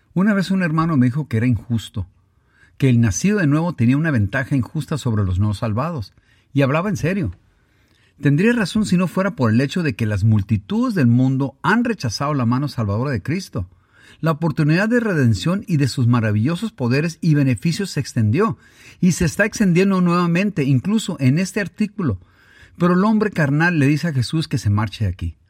Una vez un hermano me dijo que era injusto, que el nacido de nuevo tenía una ventaja injusta sobre los no salvados, y hablaba en serio. Tendría razón si no fuera por el hecho de que las multitudes del mundo han rechazado la mano salvadora de Cristo. La oportunidad de redención y de sus maravillosos poderes y beneficios se extendió, y se está extendiendo nuevamente, incluso en este artículo. Pero el hombre carnal le dice a Jesús que se marche de aquí.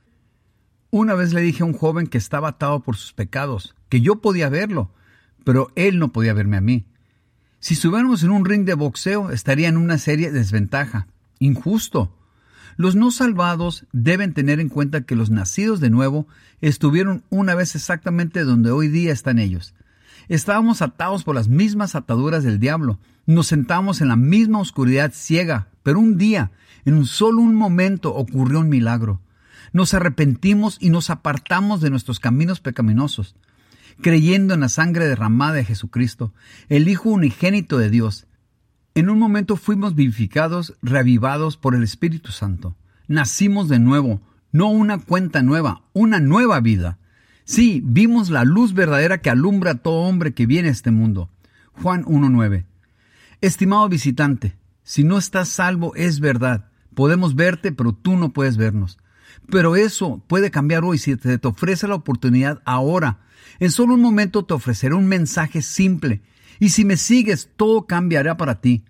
Una vez le dije a un joven que estaba atado por sus pecados, que yo podía verlo, pero él no podía verme a mí. Si estuviéramos en un ring de boxeo, estaría en una seria desventaja. Injusto. Los no salvados deben tener en cuenta que los nacidos de nuevo estuvieron una vez exactamente donde hoy día están ellos. Estábamos atados por las mismas ataduras del diablo. Nos sentábamos en la misma oscuridad ciega, pero un día, en un momento, ocurrió un milagro. Nos arrepentimos y nos apartamos de nuestros caminos pecaminosos, creyendo en la sangre derramada de Jesucristo, el Hijo unigénito de Dios. En un momento fuimos vivificados, reavivados por el Espíritu Santo. Nacimos de nuevo, no una cuenta nueva, una nueva vida. Sí, vimos la luz verdadera que alumbra a todo hombre que viene a este mundo. Juan 1:9. Estimado visitante, si no estás salvo es verdad. Podemos verte, pero tú no puedes vernos. Pero eso puede cambiar hoy si te ofrece la oportunidad ahora. En solo un momento te ofreceré un mensaje simple. Y si me sigues, todo cambiará para ti.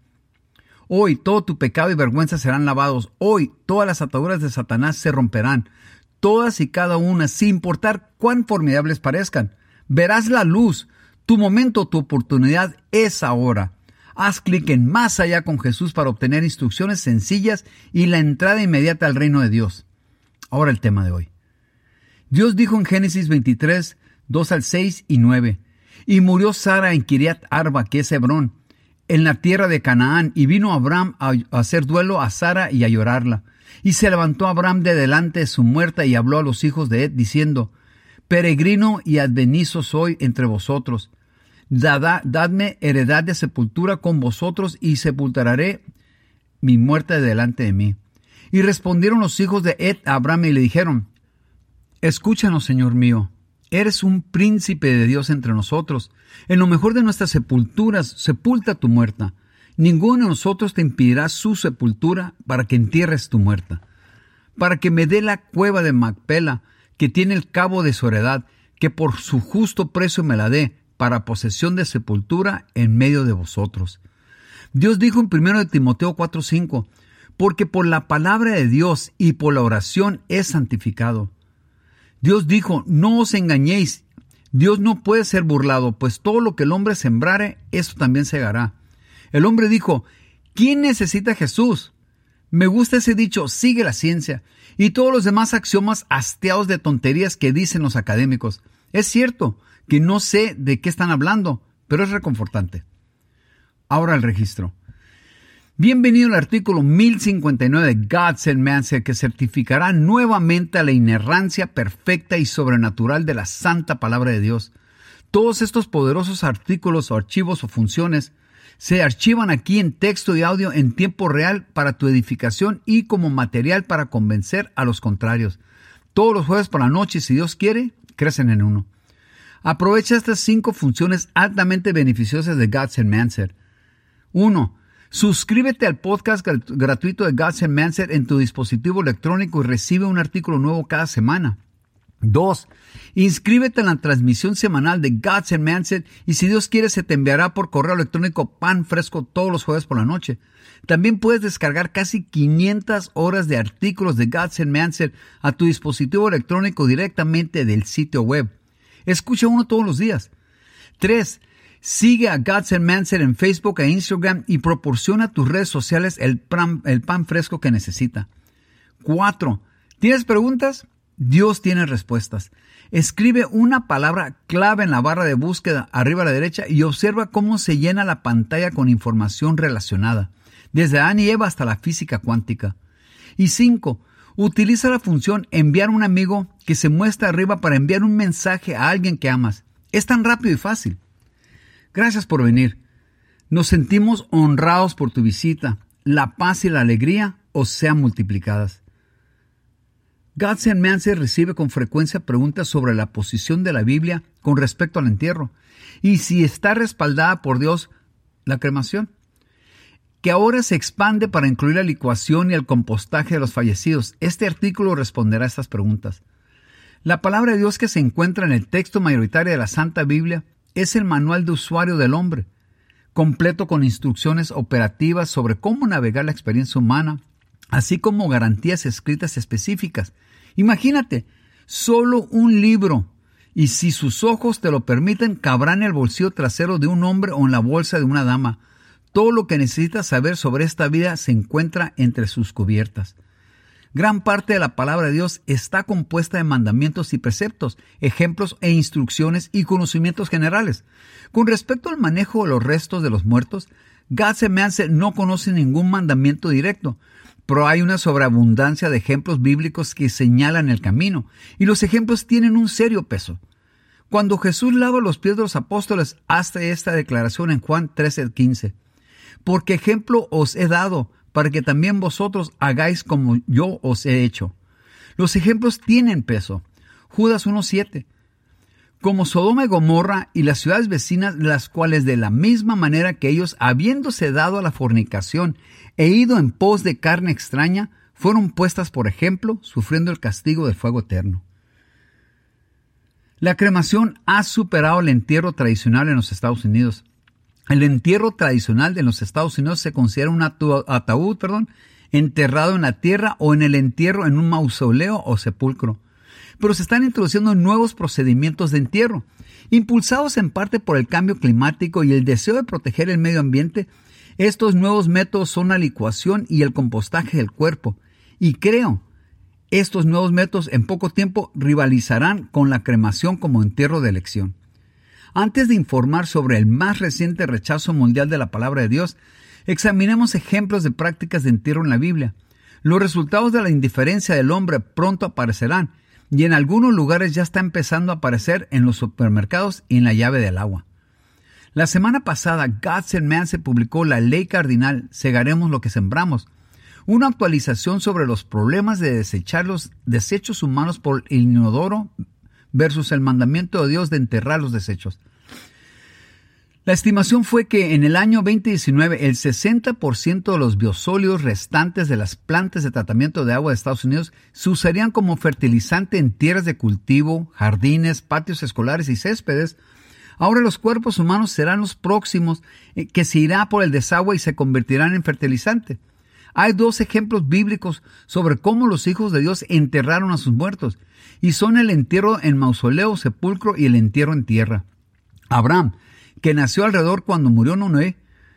Hoy todo tu pecado y vergüenza serán lavados. Hoy todas las ataduras de Satanás se romperán. Todas y cada una, sin importar cuán formidables parezcan. Verás la luz. Tu momento, tu oportunidad es ahora. Haz clic en Más Allá con Jesús para obtener instrucciones sencillas y la entrada inmediata al reino de Dios. Ahora el tema de hoy. Dios dijo en Génesis 23, 2-6 y 9. Y murió Sara en Kiriat Arba, que es Hebrón, en la tierra de Canaán, y vino Abraham a hacer duelo a Sara y a llorarla. Y se levantó Abraham de delante de su muerta y habló a los hijos de Ed, diciendo: Peregrino y advenizo soy entre vosotros. Dadme heredad de sepultura con vosotros, y sepultaré mi muerte delante de mí. Y respondieron los hijos de Ed a Abraham y le dijeron: Escúchanos, Señor mío. Eres un príncipe de Dios entre nosotros. En lo mejor de nuestras sepulturas, sepulta tu muerta. Ninguno de nosotros te impedirá su sepultura para que entierres tu muerta. Para que me dé la cueva de Macpela, que tiene el cabo de su heredad, que por su justo precio me la dé, para posesión de sepultura en medio de vosotros. Dios dijo en 1 Timoteo 4:5, porque por la palabra de Dios y por la oración es santificado. Dios dijo: no os engañéis, Dios no puede ser burlado, pues todo lo que el hombre sembrare, eso también segará. El hombre dijo: ¿quién necesita a Jesús? Me gusta ese dicho: sigue la ciencia, y todos los demás axiomas hastiados de tonterías que dicen los académicos. Es cierto que no sé de qué están hablando, pero es reconfortante. Ahora el registro. Bienvenido al artículo 1059 de God Sent Man's, que certificará nuevamente la inerrancia perfecta y sobrenatural de la santa palabra de Dios. Todos estos poderosos artículos o archivos o funciones se archivan aquí en texto y audio en tiempo real para tu edificación y como material para convencer a los contrarios. Todos los jueves por la noche, si Dios quiere, crecen en uno. Aprovecha estas 5 funciones altamente beneficiosas de God Sent Man's. 1. Suscríbete al podcast gratuito de God Sent Man's en tu dispositivo electrónico y recibe un artículo nuevo cada semana. 2. Inscríbete en la transmisión semanal de God Sent Man's y si Dios quiere se te enviará por correo electrónico pan fresco todos los jueves por la noche. También puedes descargar casi 500 horas de artículos de God Sent Man's a tu dispositivo electrónico directamente del sitio web. Escucha uno todos los días. 3. Sigue a God Sent Man's en Facebook e Instagram y proporciona a tus redes sociales el pan fresco que necesita. 4. ¿Tienes preguntas? Dios tiene respuestas. Escribe una palabra clave en la barra de búsqueda arriba a la derecha y observa cómo se llena la pantalla con información relacionada, desde Adán y Eva hasta la física cuántica. Y 5. Utiliza la función enviar a un amigo que se muestra arriba para enviar un mensaje a alguien que amas. Es tan rápido y fácil. Gracias por venir. Nos sentimos honrados por tu visita. La paz y la alegría os sean multiplicadas. God's Manse recibe con frecuencia preguntas sobre la posición de la Biblia con respecto al entierro y si está respaldada por Dios la cremación, que ahora se expande para incluir la licuación y el compostaje de los fallecidos. Este artículo responderá a estas preguntas. La palabra de Dios que se encuentra en el texto mayoritario de la Santa Biblia es el manual de usuario del hombre, completo con instrucciones operativas sobre cómo navegar la experiencia humana, así como garantías escritas específicas. Imagínate, solo un libro, y si sus ojos te lo permiten, cabrá en el bolsillo trasero de un hombre o en la bolsa de una dama. Todo lo que necesitas saber sobre esta vida se encuentra entre sus cubiertas. Gran parte de la palabra de Dios está compuesta de mandamientos y preceptos, ejemplos e instrucciones y conocimientos generales. Con respecto al manejo de los restos de los muertos, God's Manse no conoce ningún mandamiento directo, pero hay una sobreabundancia de ejemplos bíblicos que señalan el camino, y los ejemplos tienen un serio peso. Cuando Jesús lava los pies de los apóstoles, hace esta declaración en Juan 13:15. Porque ejemplo os he dado, para que también vosotros hagáis como yo os he hecho. Los ejemplos tienen peso. Judas 1:7. Como Sodoma y Gomorra y las ciudades vecinas, las cuales de la misma manera que ellos, habiéndose dado a la fornicación e ido en pos de carne extraña, fueron puestas por ejemplo, sufriendo el castigo del fuego eterno. La cremación ha superado el entierro tradicional en los Estados Unidos. El entierro tradicional de los Estados Unidos se considera un ataúd enterrado en la tierra o en el entierro en un mausoleo o sepulcro. Pero se están introduciendo nuevos procedimientos de entierro, impulsados en parte por el cambio climático y el deseo de proteger el medio ambiente. Estos nuevos métodos son la licuación y el compostaje del cuerpo. Y estos nuevos métodos en poco tiempo rivalizarán con la cremación como entierro de elección. Antes de informar sobre el más reciente rechazo mundial de la palabra de Dios, examinemos ejemplos de prácticas de entierro en la Biblia. Los resultados de la indiferencia del hombre pronto aparecerán, y en algunos lugares ya está empezando a aparecer en los supermercados y en la llave del agua. La semana pasada, God's Manse publicó la ley cardinal Segaremos lo que sembramos, una actualización sobre los problemas de desechar los desechos humanos por el inodoro versus el mandamiento de Dios de enterrar los desechos. La estimación fue que en el año 2019 el 60% de los biosólidos restantes de las plantas de tratamiento de agua de Estados Unidos se usarían como fertilizante en tierras de cultivo, jardines, patios escolares y céspedes. Ahora los cuerpos humanos serán los próximos que se irá por el desagüe y se convertirán en fertilizante. Hay dos ejemplos bíblicos sobre cómo los hijos de Dios enterraron a sus muertos, y son el entierro en mausoleo, sepulcro y el entierro en tierra. Abraham, que nació alrededor cuando murió Noé,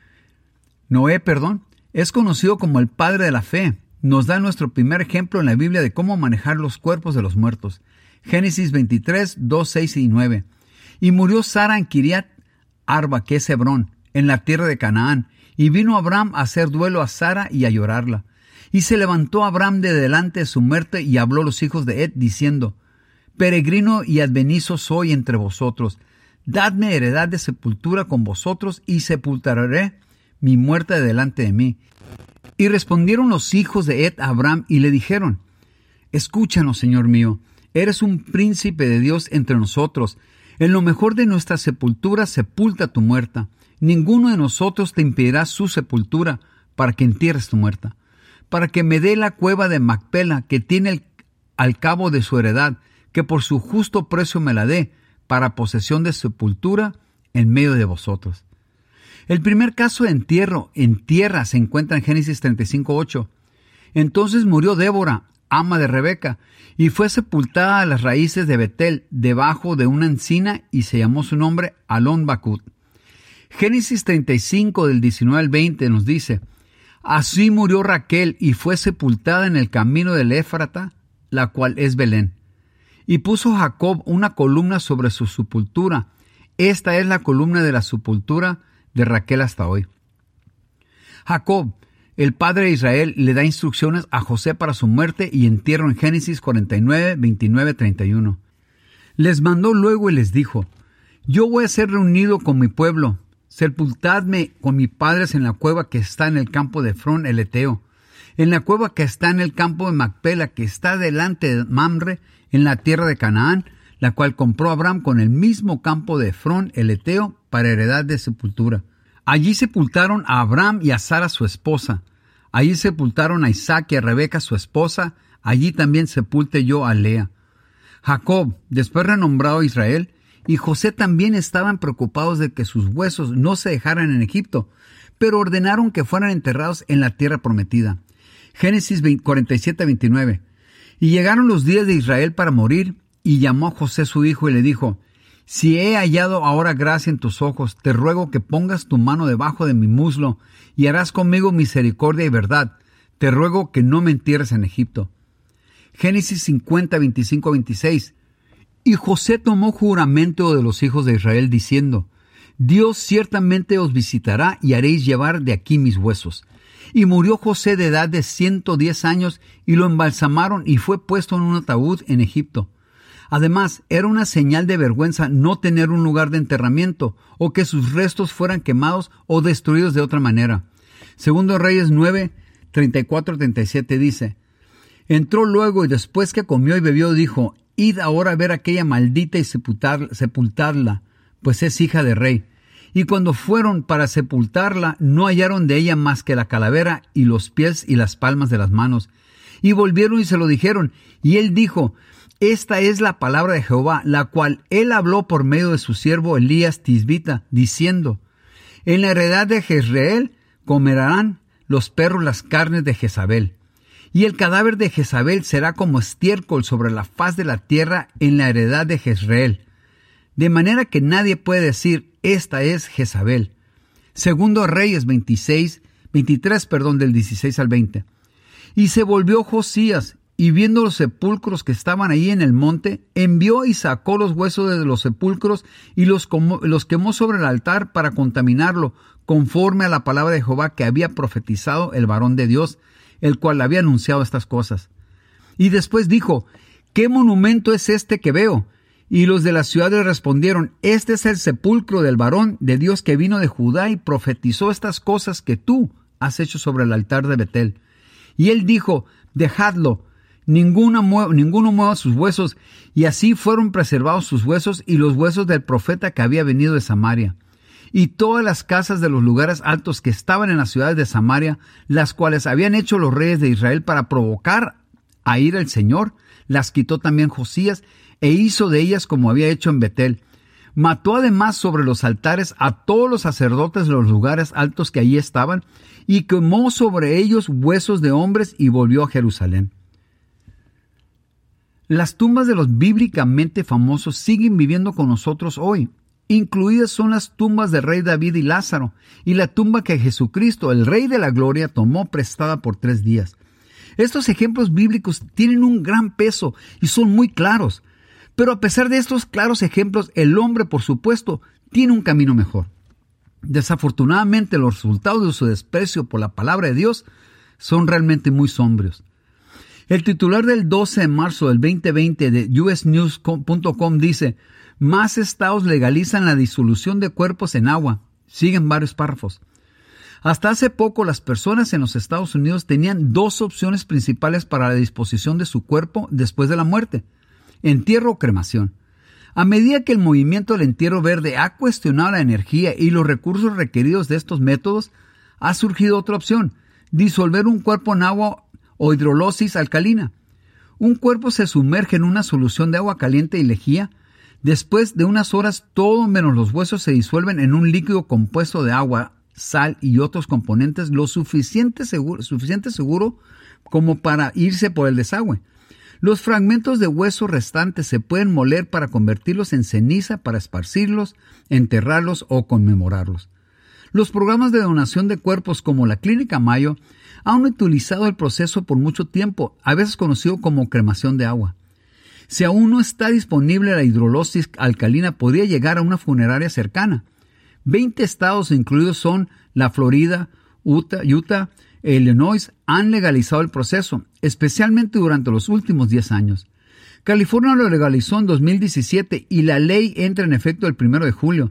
es conocido como el padre de la fe. Nos da nuestro primer ejemplo en la Biblia de cómo manejar los cuerpos de los muertos. Génesis 23, 2, 6 y 9. Y murió Sara en Kiriat Arba, que es Hebrón, en la tierra de Canaán. Y vino Abraham a hacer duelo a Sara y a llorarla. Y se levantó Abraham de delante de su muerte y habló a los hijos de Ed, diciendo: Peregrino y advenizo soy entre vosotros. Dadme heredad de sepultura con vosotros y sepultaré mi muerte delante de mí. Y respondieron los hijos de Ed a Abraham y le dijeron: Escúchanos, Señor mío, eres un príncipe de Dios entre nosotros. En lo mejor de nuestra sepultura sepulta tu muerta. Ninguno de nosotros te impedirá su sepultura para que entierres tu muerta. Para que me dé la cueva de Macpela, que tiene al cabo de su heredad, que por su justo precio me la dé, para posesión de sepultura en medio de vosotros. El primer caso de entierro en tierra se encuentra en Génesis 35:8. Entonces murió Débora, ama de Rebeca, y fue sepultada a las raíces de Betel, debajo de una encina, y se llamó su nombre Alon Bacut. Génesis 35 del 19 al 20 nos dice: Así murió Raquel y fue sepultada en el camino del Éfrata, la cual es Belén. Y puso Jacob una columna sobre su sepultura. Esta es la columna de la sepultura de Raquel hasta hoy. Jacob, el padre de Israel, le da instrucciones a José para su muerte y entierro en Génesis 49, 29, 31. Les mandó luego y les dijo: Yo voy a ser reunido con mi pueblo. Sepultadme con mis padres en la cueva que está en el campo de Efrón el Eteo. en la cueva que está en el campo de Macpela, que está delante de Mamre, en la tierra de Canaán, la cual compró Abraham con el mismo campo de Efrón el Eteo para heredad de sepultura. Allí sepultaron a Abraham y a Sara su esposa. Allí sepultaron a Isaac y a Rebeca su esposa. Allí también sepulte yo a Lea. Jacob, después renombrado Israel, y José también estaban preocupados de que sus huesos no se dejaran en Egipto, pero ordenaron que fueran enterrados en la tierra prometida. Génesis 47-29. Y llegaron los días de Israel para morir, y llamó a José su hijo y le dijo: si he hallado ahora gracia en tus ojos, te ruego que pongas tu mano debajo de mi muslo, y harás conmigo misericordia y verdad. Te ruego que no me entierres en Egipto. Génesis 50-25-26. Y José tomó juramento de los hijos de Israel, diciendo: Dios ciertamente os visitará y haréis llevar de aquí mis huesos. Y murió José de edad de 110 años, y lo embalsamaron y fue puesto en un ataúd en Egipto. Además, era una señal de vergüenza no tener un lugar de enterramiento, o que sus restos fueran quemados o destruidos de otra manera. Segundo Reyes 9:34-37 dice: Entró luego, y después que comió y bebió, dijo: Id ahora a ver a aquella maldita y sepultarla, pues es hija de rey. Y cuando fueron para sepultarla, no hallaron de ella más que la calavera y los pies y las palmas de las manos. Y volvieron y se lo dijeron, y él dijo: Esta es la palabra de Jehová, la cual él habló por medio de su siervo Elías Tisbita, diciendo: En la heredad de Jezreel comerán los perros las carnes de Jezabel. Y el cadáver de Jezabel será como estiércol sobre la faz de la tierra en la heredad de Jezreel. De manera que nadie puede decir: esta es Jezabel. Segundo Reyes 23, del 16 al 20. Y se volvió Josías, y viendo los sepulcros que estaban ahí en el monte, envió y sacó los huesos de los sepulcros y los quemó sobre el altar para contaminarlo, conforme a la palabra de Jehová que había profetizado el varón de Dios, el cual había anunciado estas cosas. Y después dijo: ¿Qué monumento es este que veo? Y los de la ciudad le respondieron: Este es el sepulcro del varón de Dios que vino de Judá y profetizó estas cosas que tú has hecho sobre el altar de Betel. Y él dijo: Dejadlo, ninguno mueva sus huesos. Y así fueron preservados sus huesos y los huesos del profeta que había venido de Samaria. Y todas las casas de los lugares altos que estaban en las ciudades de Samaria, las cuales habían hecho los reyes de Israel para provocar a ira al Señor, las quitó también Josías, e hizo de ellas como había hecho en Betel. Mató además sobre los altares a todos los sacerdotes de los lugares altos que allí estaban, y quemó sobre ellos huesos de hombres, y volvió a Jerusalén. Las tumbas de los bíblicamente famosos siguen viviendo con nosotros hoy. Incluidas son las tumbas del rey David y Lázaro, y la tumba que Jesucristo, el Rey de la Gloria, tomó prestada por 3 días. Estos ejemplos bíblicos tienen un gran peso y son muy claros. Pero a pesar de estos claros ejemplos, el hombre, por supuesto, tiene un camino mejor. Desafortunadamente, los resultados de su desprecio por la palabra de Dios son realmente muy sombrios. El titular del 12 de marzo del 2020 de usnews.com dice: Más estados legalizan la disolución de cuerpos en agua. Siguen varios párrafos. Hasta hace poco, las personas en los Estados Unidos tenían 2 opciones principales para la disposición de su cuerpo después de la muerte: entierro o cremación. A medida que el movimiento del entierro verde ha cuestionado la energía y los recursos requeridos de estos métodos, ha surgido otra opción: disolver un cuerpo en agua o hidrólisis alcalina. Un cuerpo se sumerge en una solución de agua caliente y lejía. Después de unas horas, todo menos los huesos se disuelven en un líquido compuesto de agua, sal y otros componentes lo suficiente seguro como para irse por el desagüe. Los fragmentos de hueso restantes se pueden moler para convertirlos en ceniza, para esparcirlos, enterrarlos o conmemorarlos. Los programas de donación de cuerpos como la Clínica Mayo han utilizado el proceso por mucho tiempo, a veces conocido como cremación de agua. Si aún no está disponible la hidrólisis alcalina, podría llegar a una funeraria cercana. 20 estados incluidos son la Florida, Utah, Illinois, han legalizado el proceso, especialmente durante los últimos 10 años. California lo legalizó en 2017 y la ley entra en efecto el 1 de julio.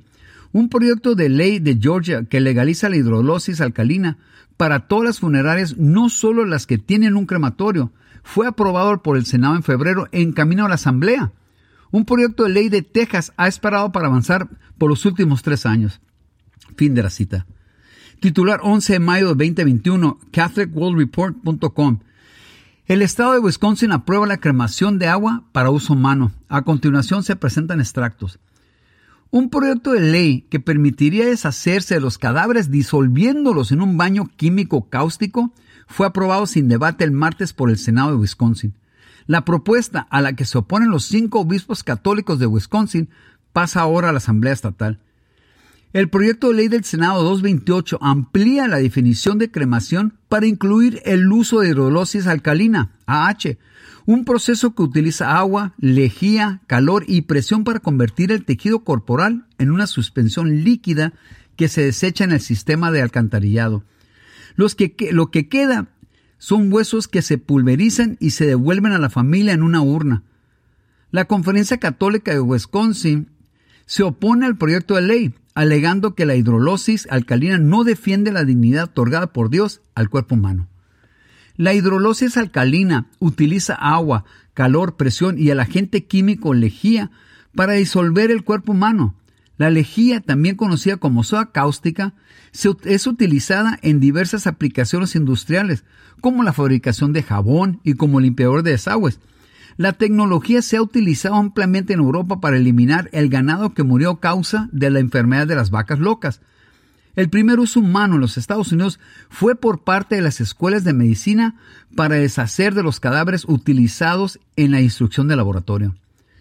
Un proyecto de ley de Georgia que legaliza la hidrólisis alcalina para todas las funerarias, no solo las que tienen un crematorio, fue aprobado por el Senado en febrero en camino a la Asamblea. Un proyecto de ley de Texas ha esperado para avanzar por los últimos 3 años. Fin de la cita. Titular 11 de mayo de 2021, CatholicWorldReport.com. El estado de Wisconsin aprueba la cremación de agua para uso humano. A continuación se presentan extractos. Un proyecto de ley que permitiría deshacerse de los cadáveres disolviéndolos en un baño químico cáustico fue aprobado sin debate el martes por el Senado de Wisconsin. La propuesta, a la que se oponen los 5 obispos católicos de Wisconsin, pasa ahora a la Asamblea Estatal. El proyecto de ley del Senado 228 amplía la definición de cremación para incluir el uso de hidrólisis alcalina, AH, un proceso que utiliza agua, lejía, calor y presión para convertir el tejido corporal en una suspensión líquida que se desecha en el sistema de alcantarillado. Lo que queda son huesos que se pulverizan y se devuelven a la familia en una urna. La Conferencia Católica de Wisconsin se opone al proyecto de ley, alegando que la hidrólisis alcalina no defiende la dignidad otorgada por Dios al cuerpo humano. La hidrólisis alcalina utiliza agua, calor, presión y el agente químico lejía para disolver el cuerpo humano. La lejía, también conocida como soda cáustica, es utilizada en diversas aplicaciones industriales, como la fabricación de jabón y como limpiador de desagües. La tecnología se ha utilizado ampliamente en Europa para eliminar el ganado que murió a causa de la enfermedad de las vacas locas. El primer uso humano en los Estados Unidos fue por parte de las escuelas de medicina para deshacer de los cadáveres utilizados en la instrucción de laboratorio.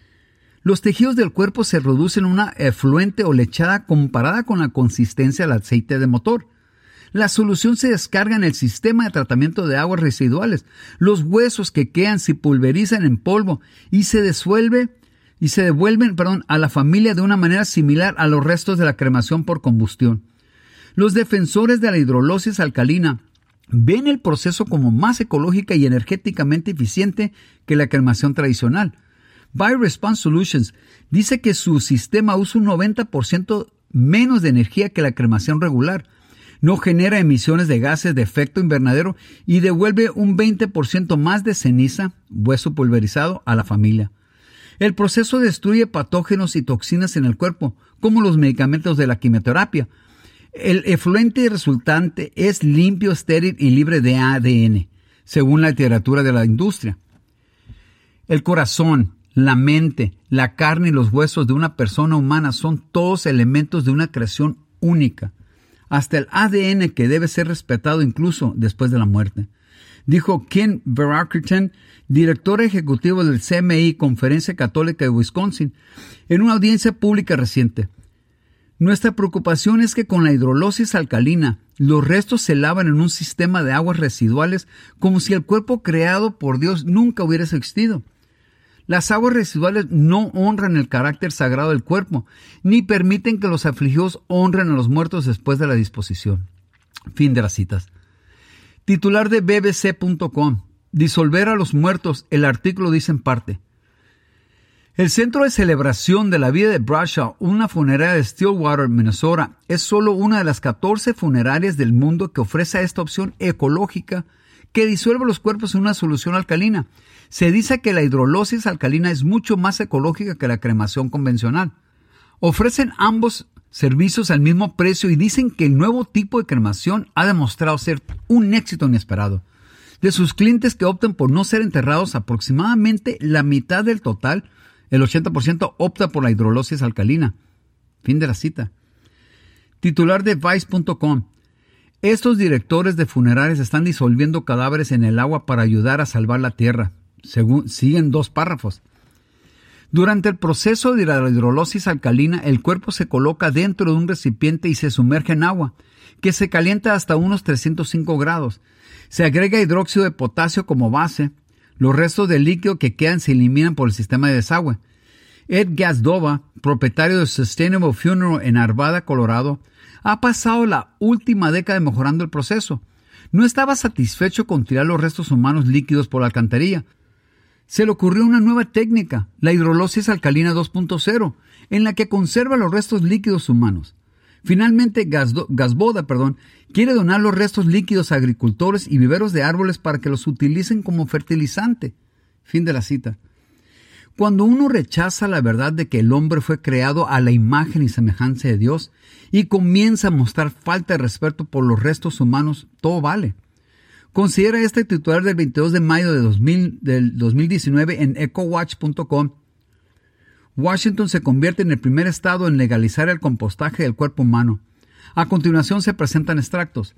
Los tejidos del cuerpo se reducen a una efluente o lechada comparada con la consistencia del aceite de motor. La solución se descarga en el sistema de tratamiento de aguas residuales. Los huesos que quedan se pulverizan en polvo y se devuelven a la familia de una manera similar a los restos de la cremación por combustión. Los defensores de la hidrólisis alcalina ven el proceso como más ecológica y energéticamente eficiente que la cremación tradicional. BioResponse Solutions dice que su sistema usa un 90% menos de energía que la cremación regular, no genera emisiones de gases de efecto invernadero y devuelve un 20% más de ceniza, hueso pulverizado, a la familia. El proceso destruye patógenos y toxinas en el cuerpo, como los medicamentos de la quimioterapia. El efluente resultante es limpio, estéril y libre de ADN, según la literatura de la industria. El corazón, la mente, la carne y los huesos de una persona humana son todos elementos de una creación única, hasta el ADN, que debe ser respetado incluso después de la muerte. Dijo Ken Verackerton, director ejecutivo del CMI, Conferencia Católica de Wisconsin, en una audiencia pública reciente. Nuestra preocupación es que con la hidrólisis alcalina, los restos se lavan en un sistema de aguas residuales como si el cuerpo creado por Dios nunca hubiera existido. Las aguas residuales no honran el carácter sagrado del cuerpo, ni permiten que los afligidos honren a los muertos después de la disposición. Fin de las citas. Titular de BBC.com. Disolver a los muertos, el artículo dice en parte. El centro de celebración de la vida de Bradshaw, una funeraria de Stillwater, Minnesota, es solo una de las 14 funerarias del mundo que ofrece esta opción ecológica que disuelve los cuerpos en una solución alcalina. Se dice que la hidrólisis alcalina es mucho más ecológica que la cremación convencional. Ofrecen ambos servicios al mismo precio y dicen que el nuevo tipo de cremación ha demostrado ser un éxito inesperado. De sus clientes que optan por no ser enterrados, aproximadamente la mitad del total, el 80%, opta por la hidrólisis alcalina. Fin de la cita. Titular de Vice.com. Estos directores de funerarias están disolviendo cadáveres en el agua para ayudar a salvar la tierra. Siguen 2 párrafos. Durante el proceso de la hidrólisis alcalina, el cuerpo se coloca dentro de un recipiente y se sumerge en agua, que se calienta hasta unos 305 grados. Se agrega hidróxido de potasio como base. Los restos del líquido que quedan se eliminan por el sistema de desagüe. Ed Gazdova, propietario de Sustainable Funeral en Arvada, Colorado, ha pasado la última década mejorando el proceso. No estaba satisfecho con tirar los restos humanos líquidos por la alcantarilla. Se le ocurrió una nueva técnica, la hidrólisis alcalina 2.0, en la que conserva los restos líquidos humanos. Finalmente, Gazvoda quiere donar los restos líquidos a agricultores y viveros de árboles para que los utilicen como fertilizante. Fin de la cita. Cuando uno rechaza la verdad de que el hombre fue creado a la imagen y semejanza de Dios y comienza a mostrar falta de respeto por los restos humanos, todo vale. Considera este titular del 22 de mayo del 2019 en ecowatch.com. Washington se convierte en el primer estado en legalizar el compostaje del cuerpo humano. A continuación se presentan extractos.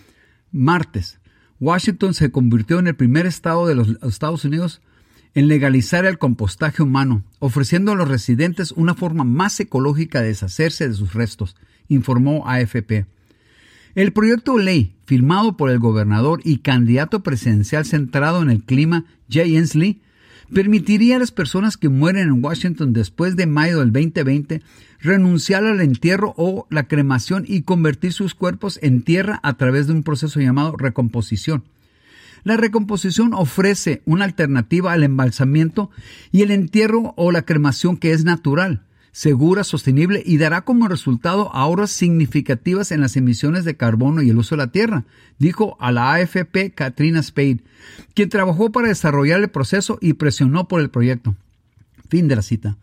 Martes, Washington se convirtió en el primer estado de los Estados Unidos en legalizar el compostaje humano, ofreciendo a los residentes una forma más ecológica de deshacerse de sus restos, informó AFP. El proyecto de ley, firmado por el gobernador y candidato presidencial centrado en el clima, Jay Inslee, permitiría a las personas que mueren en Washington después de mayo del 2020 renunciar al entierro o la cremación y convertir sus cuerpos en tierra a través de un proceso llamado recomposición. La recomposición ofrece una alternativa al embalsamiento y el entierro o la cremación que es natural, segura, sostenible y dará como resultado ahorros significativas en las emisiones de carbono y el uso de la tierra, dijo a la AFP Katrina Spade, quien trabajó para desarrollar el proceso y presionó por el proyecto. Fin de la cita.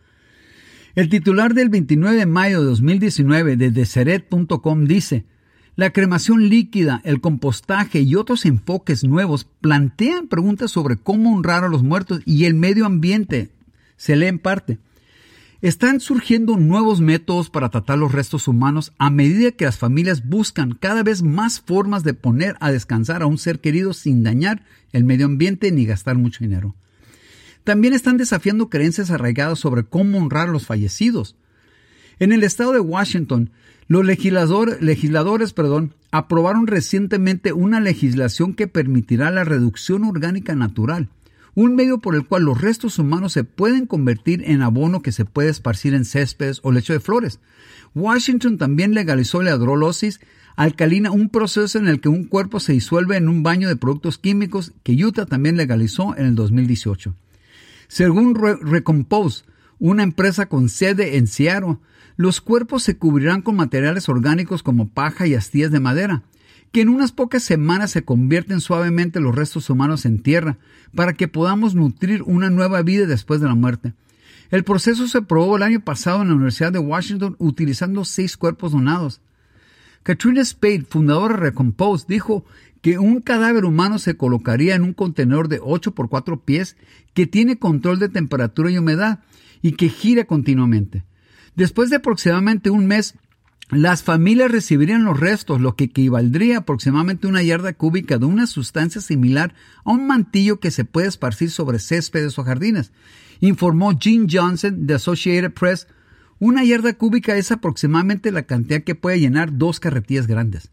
El titular del 29 de mayo de 2019 de Deseret.com dice: la cremación líquida, el compostaje y otros enfoques nuevos plantean preguntas sobre cómo honrar a los muertos y el medio ambiente. Se lee en parte. Están surgiendo nuevos métodos para tratar los restos humanos a medida que las familias buscan cada vez más formas de poner a descansar a un ser querido sin dañar el medio ambiente ni gastar mucho dinero. También están desafiando creencias arraigadas sobre cómo honrar a los fallecidos. En el estado de Washington, los legisladores aprobaron recientemente una legislación que permitirá la reducción orgánica natural, un medio por el cual los restos humanos se pueden convertir en abono que se puede esparcir en céspedes o lecho de flores. Washington también legalizó la hidrólisis alcalina, un proceso en el que un cuerpo se disuelve en un baño de productos químicos que Utah también legalizó en el 2018. Según Recompose, una empresa con sede en Seattle, los cuerpos se cubrirán con materiales orgánicos como paja y astillas de madera, que en unas pocas semanas se convierten suavemente los restos humanos en tierra, para que podamos nutrir una nueva vida después de la muerte. El proceso se probó el año pasado en la Universidad de Washington utilizando 6 cuerpos donados. Katrina Spade, fundadora de Recompose, dijo que un cadáver humano se colocaría en un contenedor de 8 por 4 pies que tiene control de temperatura y humedad y que gira continuamente. Después de aproximadamente un mes, las familias recibirían los restos, lo que equivaldría a aproximadamente una yarda cúbica de una sustancia similar a un mantillo que se puede esparcir sobre céspedes o jardines, informó Gene Johnson de Associated Press. Una yarda cúbica es aproximadamente la cantidad que puede llenar 2 carretillas grandes.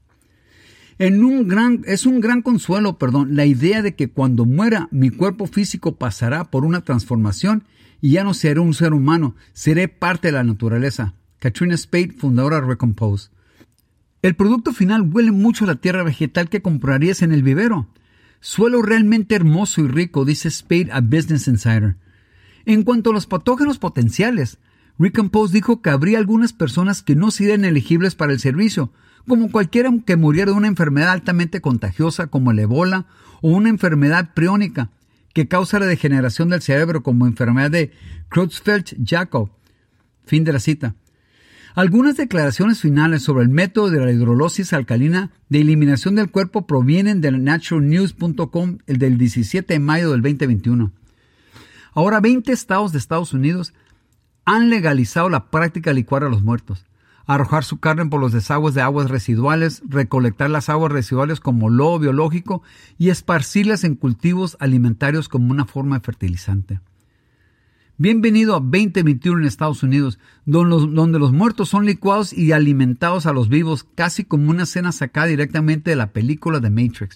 Es un gran consuelo, la idea de que cuando muera mi cuerpo físico pasará por una transformación y ya no seré un ser humano, seré parte de la naturaleza. Katrina Spade, fundadora de Recompose. El producto final huele mucho a la tierra vegetal que comprarías en el vivero. Suelo realmente hermoso y rico, dice Spade a Business Insider. En cuanto a los patógenos potenciales, Recompose dijo que habría algunas personas que no serían elegibles para el servicio, como cualquiera que muriera de una enfermedad altamente contagiosa como el ébola o una enfermedad priónica que causa la degeneración del cerebro como enfermedad de Creutzfeldt-Jakob. Fin de la cita. Algunas declaraciones finales sobre el método de la hidrólisis alcalina de eliminación del cuerpo provienen del naturalnews.com, el del 17 de mayo del 2021. Ahora 20 estados de Estados Unidos han legalizado la práctica de licuar a los muertos, arrojar su carne por los desagües de aguas residuales, recolectar las aguas residuales como lodo biológico y esparcirlas en cultivos alimentarios como una forma de fertilizante. Bienvenido a 2021 en Estados Unidos, donde los muertos son licuados y alimentados a los vivos, casi como una escena sacada directamente de la película The Matrix.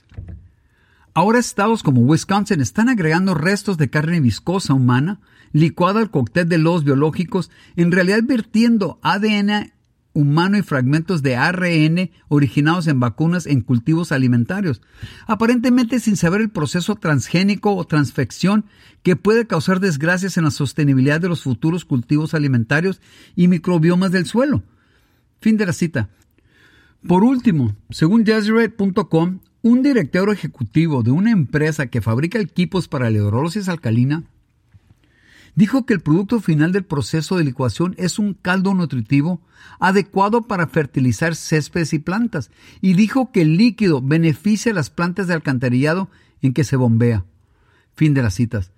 Ahora estados como Wisconsin están agregando restos de carne viscosa humana, licuada al cóctel de lodos biológicos, en realidad vertiendo ADN humano y fragmentos de ARN originados en vacunas en cultivos alimentarios, aparentemente sin saber el proceso transgénico o transfección que puede causar desgracias en la sostenibilidad de los futuros cultivos alimentarios y microbiomas del suelo. Fin de la cita. Por último, según Deseret.com, un director ejecutivo de una empresa que fabrica equipos para la hidrólisis alcalina dijo que el producto final del proceso de licuación es un caldo nutritivo adecuado para fertilizar céspedes y plantas, y dijo que el líquido beneficia a las plantas de alcantarillado en que se bombea. Fin de las citas.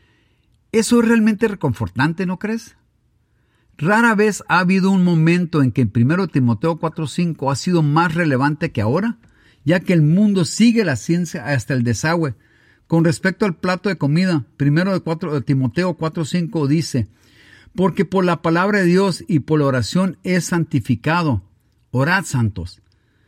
Eso es realmente reconfortante, ¿no crees? Rara vez ha habido un momento en que el 1 Timoteo 4:5 ha sido más relevante que ahora, ya que el mundo sigue la ciencia hasta el desagüe. Con respecto al plato de comida, 1 Timoteo 4:5 dice: porque por la palabra de Dios y por la oración es santificado. Orad, santos.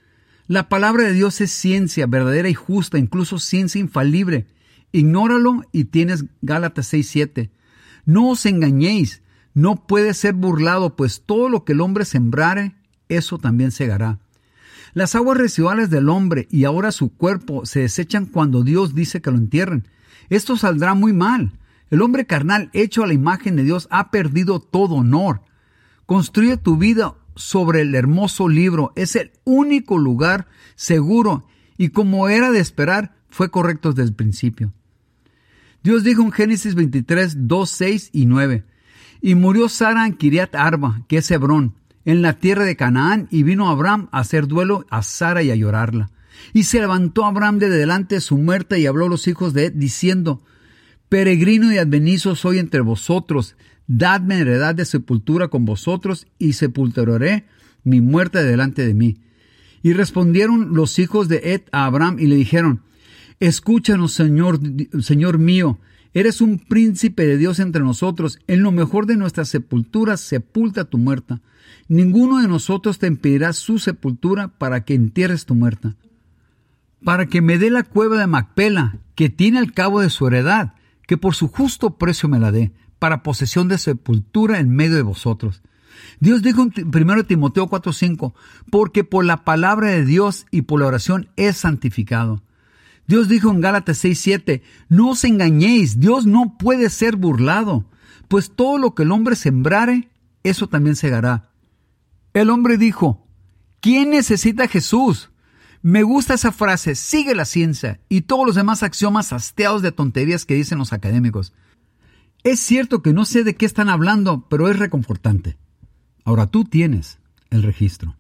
La palabra de Dios es ciencia verdadera y justa, incluso ciencia infalible. Ignóralo y tienes Gálatas 6:7. No os engañéis, no puede ser burlado, pues todo lo que el hombre sembrare, eso también segará. Las aguas residuales del hombre y ahora su cuerpo se desechan cuando Dios dice que lo entierren. Esto saldrá muy mal. El hombre carnal hecho a la imagen de Dios ha perdido todo honor. Construye tu vida sobre el hermoso libro. Es el único lugar seguro y, como era de esperar, fue correcto desde el principio. Dios dijo en Génesis 23, 2, 6 y 9: y murió Sara en Kiriat Arba, que es Hebrón, en la tierra de Canaán, y vino Abraham a hacer duelo a Sara y a llorarla. Y se levantó Abraham de delante de su muerte y habló a los hijos de Ed, diciendo: peregrino y advenizo soy entre vosotros, dadme heredad de sepultura con vosotros, y sepulturaré mi muerte delante de mí. Y respondieron los hijos de Ed a Abraham y le dijeron: escúchanos, Señor mío, eres un príncipe de Dios entre nosotros. En lo mejor de nuestras sepulturas sepulta tu muerta. Ninguno de nosotros te impedirá su sepultura para que entierres tu muerta. Para que me dé la cueva de Macpela, que tiene al cabo de su heredad, que por su justo precio me la dé, para posesión de sepultura en medio de vosotros. Dios dijo en 1 Timoteo 4:5, porque por la palabra de Dios y por la oración es santificado. Dios dijo en Gálatas 6:7, no os engañéis, Dios no puede ser burlado, pues todo lo que el hombre sembrare, eso también segará. El hombre dijo: ¿quién necesita a Jesús? Me gusta esa frase, sigue la ciencia, y todos los demás axiomas hasteados de tonterías que dicen los académicos. Es cierto que no sé de qué están hablando, pero es reconfortante. Ahora tú tienes el registro.